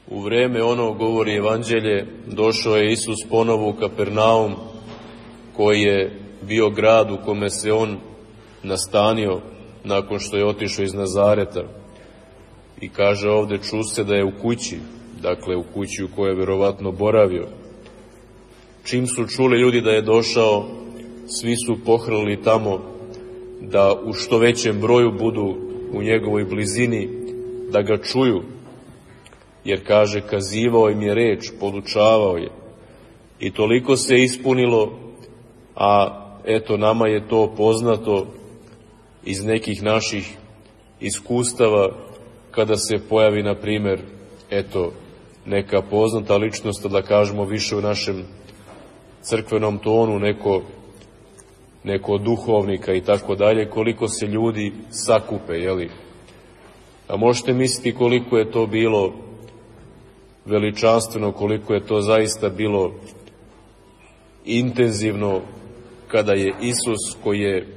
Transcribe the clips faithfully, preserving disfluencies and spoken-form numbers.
U vreme ono, govori evanđelje, došao je Isus ponovo u Kapernaum, koji je bio grad u kome se on nastanio nakon što je otišao iz Nazareta. I kaže ovde, čuste da je u kući, dakle u kući u kojoj je verovatno boravio. Čim su čuli ljudi da je došao, svi su pohrlili tamo da u što većem broju budu u njegovoj blizini, da ga čuju, jer kaže, kazivao im je reč, podučavao je. I toliko se ispunilo, a eto, nama je to poznato iz nekih naših iskustava, kada se pojavi, na primer, eto, neka poznata ličnost, da kažemo više u našem crkvenom tonu, neko, neko od duhovnika i tako dalje, koliko se ljudi sakupe, jeli? A možete misliti koliko je to bilo veličanstveno, koliko je to zaista bilo intenzivno, kada je Isus, koji je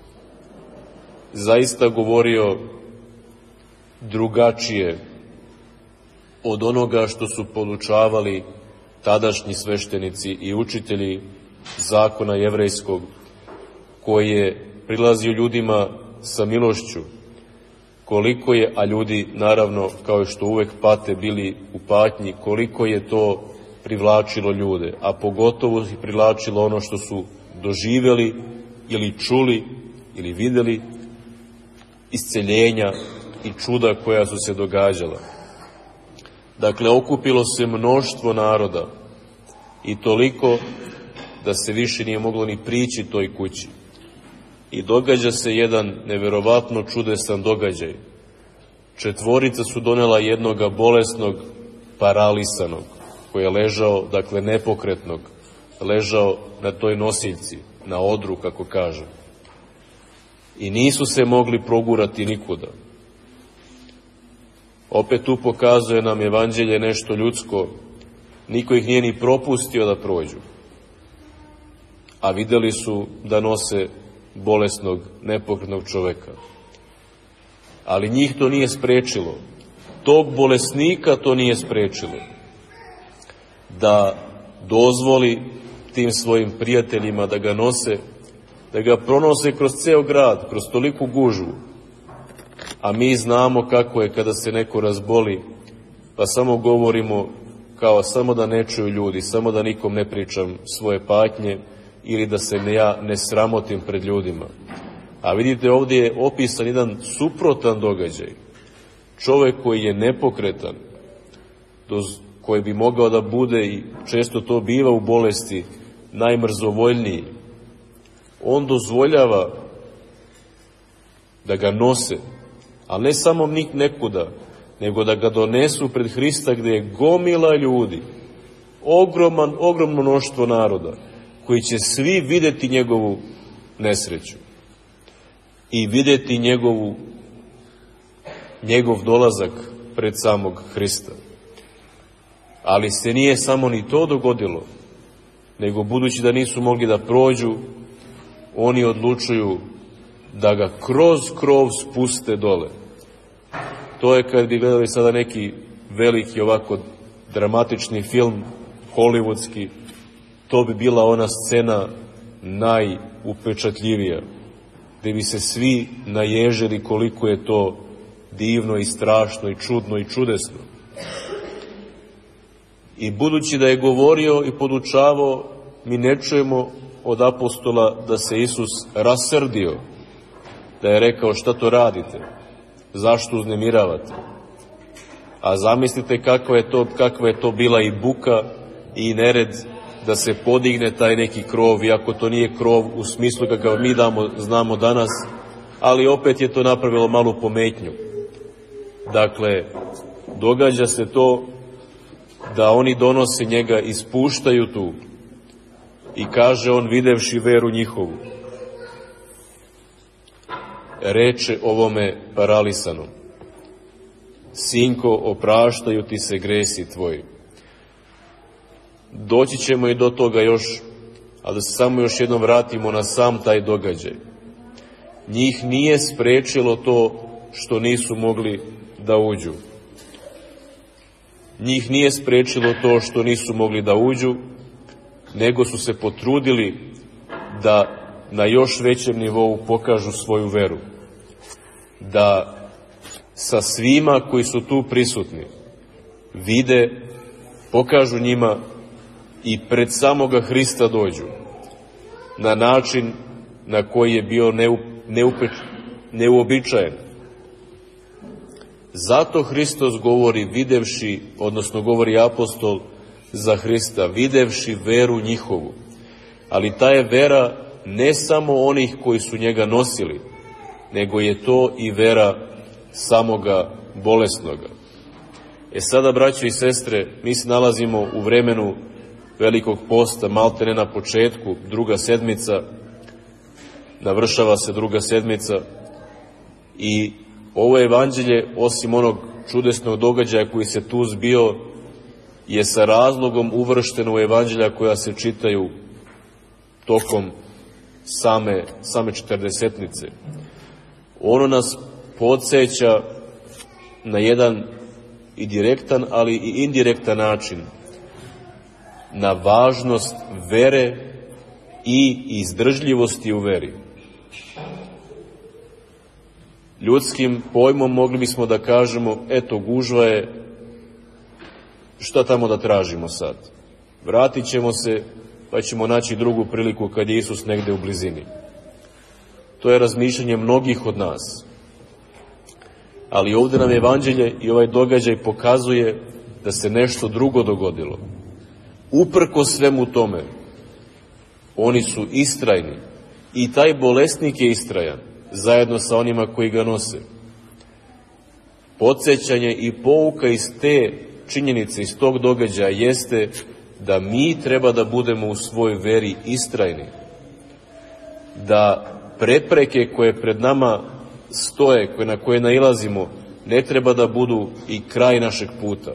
zaista govorio drugačije od onoga što su podučavali tadašnji sveštenici i učitelji zakona jevrejskog, koji je prilazio ljudima sa milošću, koliko je, a ljudi naravno kao što uvek pate bili u patnji, koliko je to privlačilo ljude, a pogotovo ih privlačilo ono što su doživjeli ili čuli ili videli, isceljenja i čuda koja su se događala. Dakle, okupilo se mnoštvo naroda i toliko da se više nije moglo ni prići toj kući. I događa se jedan neverovatno čudesan događaj. Četvorica su donela jednoga bolesnog, paralisanog, koji je ležao, dakle nepokretnog, ležao na toj nosiljci, na odru, kako kaže. I nisu se mogli progurati nikuda. Opet tu pokazuje nam evanđelje nešto ljudsko, niko ih nije ni propustio da prođu. A videli su da nose bolesnog, nepokretnog čoveka. Ali njih to nije sprečilo. Tog bolesnika to nije sprečilo da dozvoli tim svojim prijateljima da ga nose, da ga pronose kroz ceo grad, kroz toliku gužvu. A mi znamo kako je kada se neko razboli, pa samo govorimo kao samo da ne čuju ljudi, samo da nikom ne pričam svoje patnje ili da se ne, ja ne sramotim pred ljudima. A vidite, ovdje je opisan jedan suprotan događaj. Čovek koji je nepokretan, koji bi mogao da bude, i često to biva u bolesti, najmrzovoljniji, on dozvoljava da ga nose, ali ne samo nekuda, nego da ga donesu pred Hrista, gde je gomila ljudi, ogroman, ogromno mnoštvo naroda, koji će svi videti njegovu nesreću i videti njegovu, njegov dolazak pred samog Hrista. Ali se nije samo ni to dogodilo, nego budući da nisu mogli da prođu, oni odlučuju da ga kroz krov spuste dole. To je kad bi gledali sada neki veliki ovako dramatični film, hollywoodski, to bi bila ona scena najupečatljivija, gde bi se svi naježili koliko je to divno i strašno i čudno i čudesno. I budući da je govorio i podučavao, mi ne čujemo od apostola da se Isus rasrdio, da je rekao šta to radite, zašto uznemiravate. A zamislite kakva je to, kakva je to bila i buka i nered da se podigne taj neki krov, iako to nije krov u smislu kakav mi damo, znamo danas, ali opet je to napravilo malu pometnju. Dakle, događa se to da oni donose njega i spuštaju tu, i kaže on, videvši veru njihovu, reče ovome paralisanom, sinko, opraštaju ti se gresi tvoji. Doći ćemo i do toga još, a da se samo još jednom vratimo na sam taj događaj. Njih nije sprečilo to što nisu mogli da uđu. Njih nije sprečilo to što nisu mogli da uđu, nego su se potrudili da na još većem nivou pokažu svoju veru. Da sa svima koji su tu prisutni vide, pokažu njima i pred samoga Hrista dođu na način na koji je bio neupe, neuobičajen. Zato Hristos govori videvši, odnosno govori apostol za Hrista, videvši veru njihovu. Ali ta je vera ne samo onih koji su njega nosili, nego je to i vera samoga bolesnoga. E sada, braćo i sestre, mi se nalazimo u vremenu Velikog posta, maltene na početku, druga sedmica, navršava se druga sedmica i ovo evanđelje, osim onog čudesnog događaja koji se tu zbio, je sa razlogom uvršteno u evanđelja koja se čitaju tokom same, same četrdesetnice. Ono nas podsjeća na jedan i direktan, ali i indirektan način na važnost vere i izdržljivosti u veri. Ljudskim pojmom mogli bismo da kažemo, eto, gužva je, šta tamo da tražimo sad? Vratit ćemo se, pa ćemo naći drugu priliku kad je Isus negde u blizini. To je razmišljanje mnogih od nas. Ali ovde nam evanđelje i ovaj događaj pokazuje da se nešto drugo dogodilo. Uprko svemu tome, oni su istrajni i taj bolesnik je istrajan, zajedno sa onima koji ga nose. Podsjećanje i pouka iz te činjenice, iz tog događaja jeste da mi treba da budemo u svojoj veri istrajni. Da prepreke koje pred nama stoje, koje na koje nailazimo, ne treba da budu i kraj našeg puta.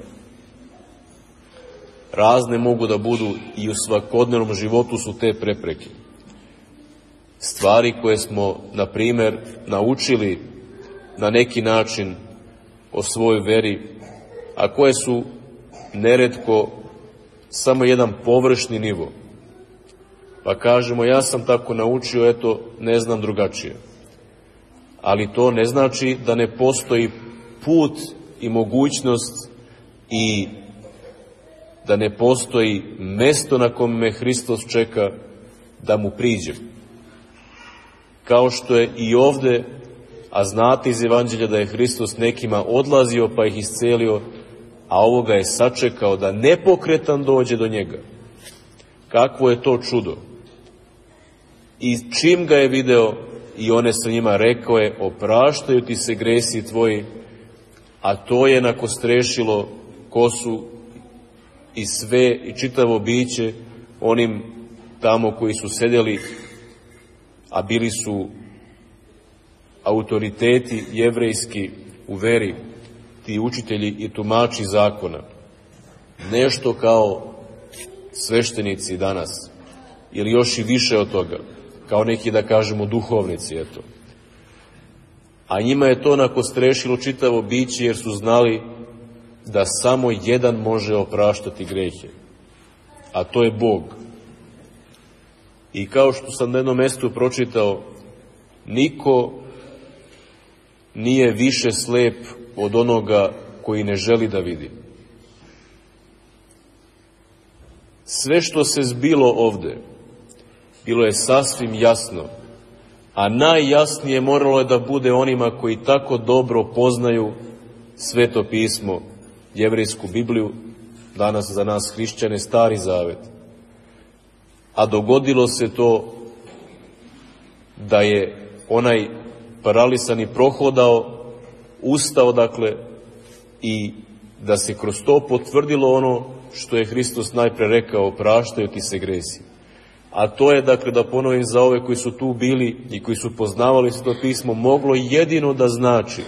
Razne mogu da budu i u svakodnevnom životu su te prepreke. Stvari koje smo, na primer, naučili na neki način o svojoj veri, a koje su neretko samo jedan površni nivo. Pa kažemo, ja sam tako naučio, eto, ne znam drugačije. Ali to ne znači da ne postoji put i mogućnost i da ne postoji mesto na kome me Hristos čeka da mu priđem. Kao što je i ovde, a znate iz evanđelja da je Hristos nekima odlazio pa ih iscelio, a ovoga je sačekao da nepokretan dođe do njega. Kakvo je to čudo! I čim ga je video i one sa njima, rekao je, opraštaju ti se gresi tvoji, a to je nakostrešilo kosu i sve i čitavo biće onim tamo koji su sedeli, a bili su autoriteti jevrejski u veri, ti učitelji i tumači zakona. Nešto kao sveštenici danas, ili još i više od toga, kao neki, da kažemo, duhovnici, eto. A njima je to nakostrešilo čitavo biće, jer su znali da samo jedan može opraštati grehe, a to je Bog. I kao što sam na jednom mestu pročitao, niko nije više slep od onoga koji ne želi da vidi. Sve što se zbilo ovde, bilo je sasvim jasno, a najjasnije moralo je da bude onima koji tako dobro poznaju Sveto pismo, jevrejsku Bibliju, danas za nas hrišćane Stari Zavet. A dogodilo se to da je onaj paralisani prohodao, ustao, dakle, i da se kroz to potvrdilo ono što je Hristos najpre rekao, opraštaju ti se gresi. A to je, dakle, da ponovim za ove koji su tu bili i koji su poznavali Sveto pismo, moglo jedino da znači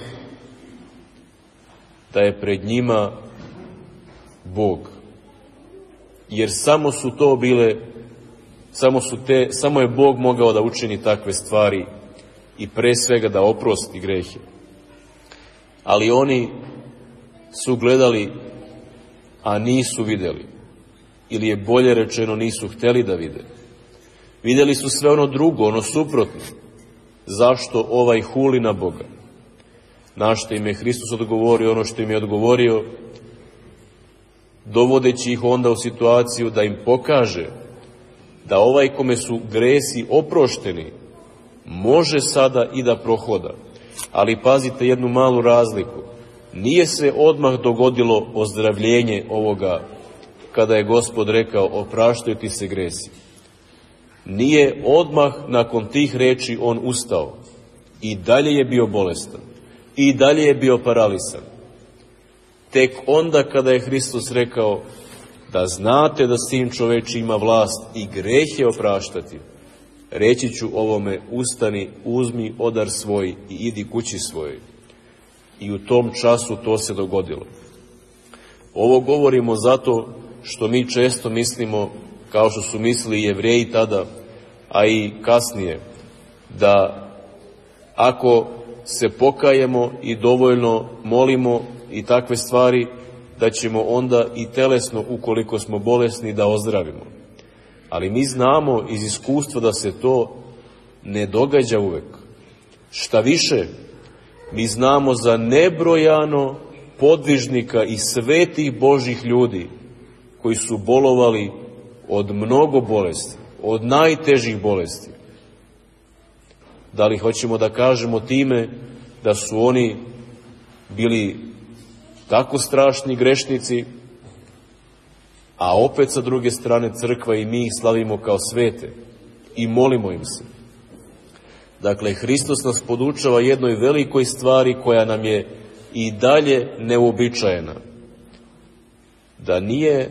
da je pred njima Bog. Jer samo su to bile, samo su te, samo je Bog mogao da učini takve stvari i pre svega da oprosti grehe. Ali oni su gledali a nisu vidjeli. Ili je bolje rečeno, nisu htjeli da vide. Vidjeli su sve ono drugo, ono suprotno. Zašto ovaj huli na Boga? Na što im je Hristos odgovorio ono što im je odgovorio, dovodeći ih onda u situaciju da im pokaže da ovaj kome su gresi oprošteni može sada i da prohoda. Ali pazite jednu malu razliku. Nije se odmah dogodilo ozdravljenje ovoga kada je Gospod rekao opraštaju ti se gresi. Nije odmah nakon tih reči on ustao. I dalje je bio bolestan. I dalje je bio paralisan. Tek onda kada je Hristos rekao da znate da Sin čoveči ima vlast i grehe opraštati, reći ću ovome ustani, uzmi odar svoj i idi kući svojoj. I u tom času to se dogodilo. Ovo govorimo zato što mi često mislimo, kao što su mislili Jevreji tada, a i kasnije, da ako se pokajemo i dovoljno molimo i takve stvari, da ćemo onda i telesno, ukoliko smo bolesni, da ozdravimo. Ali mi znamo iz iskustva da se to ne događa uvek. Šta više, mi znamo za nebrojano podvižnika i svetih Božih ljudi koji su bolovali od mnogo bolesti, od najtežih bolesti. Da li hoćemo da kažemo time da su oni bili tako strašni grešnici, a opet sa druge strane crkva i mi ih slavimo kao svete i molimo im se. Dakle, Hristos nas podučava jednoj velikoj stvari koja nam je i dalje neuobičajena. Da nije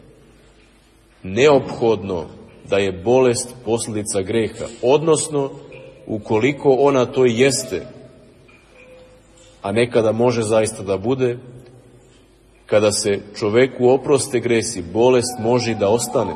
neophodno da je bolest posljedica greha, odnosno ukoliko ona to jeste, a nekada može zaista da bude, kada se čoveku oproste gresi, bolest može i da ostane.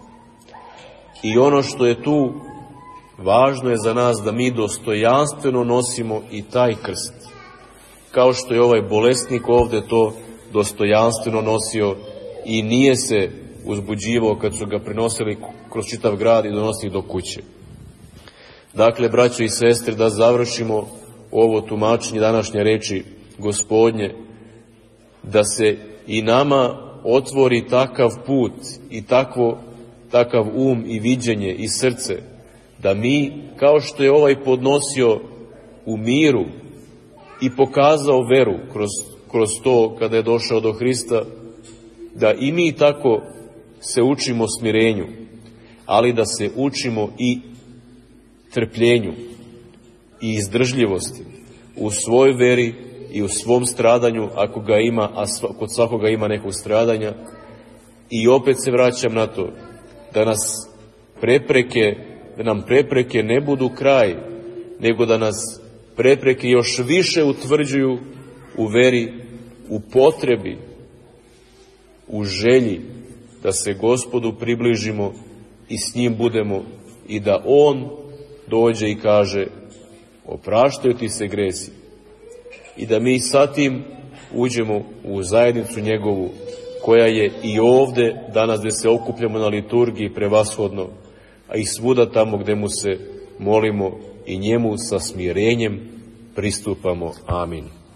I ono što je tu važno je za nas da mi dostojanstveno nosimo i taj krst. Kao što je ovaj bolesnik ovde to dostojanstveno nosio i nije se uzbuđivao kad su ga prenosili kroz čitav grad i donosili do kuće. Dakle, braćo i sestre, da završimo ovo tumačenje današnje reči Gospodnje, da se i nama otvori takav put i takvo, takav um i viđenje i srce, da mi, kao što je ovaj podnosio u miru i pokazao veru kroz, kroz to kada je došao do Hrista, da i mi tako se učimo smirenju, ali da se učimo i trpljenju i izdržljivosti u svojoj veri i u svom stradanju, ako ga ima, a kod svakoga ima nekog stradanja. I opet se vraćam na to, da nas prepreke, da nam prepreke ne budu kraj, nego da nas prepreke još više utvrđuju u veri, u potrebi, u želji da se Gospodu približimo i s njim budemo i da on dođe i kaže opraštaju ti se gresi i da mi sa tim uđemo u zajednicu njegovu koja je i ovde danas gde se okupljamo na liturgiji prevashodno, a i svuda tamo gde mu se molimo i njemu sa smirenjem pristupamo. Amin.